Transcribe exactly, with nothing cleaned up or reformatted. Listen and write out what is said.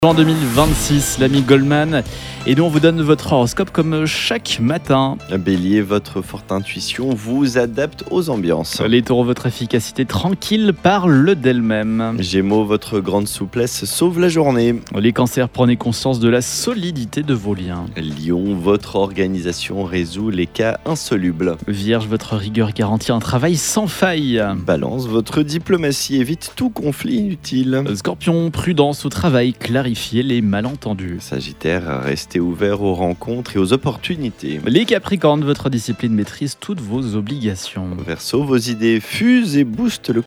En deux mille vingt-six, l'ami Goldman, et nous on vous donne votre horoscope comme chaque matin. Bélier, votre forte intuition vous adapte aux ambiances. Les taureaux, votre efficacité tranquille parle d'elle-même. Gémeaux, votre grande souplesse sauve la journée. Les cancers, prenez conscience de la solidité de vos liens. Lion, votre organisation résout les cas insolubles. Vierge, votre rigueur garantit un travail sans faille. Balance, votre diplomatie évite tout conflit inutile. Scorpion, prudence au travail, clarifiez les malentendus. Sagittaire, restez ouvert aux rencontres et aux opportunités. Les capricornes, votre discipline maîtrise toutes vos obligations. Verseau, vos idées fusent et boostent le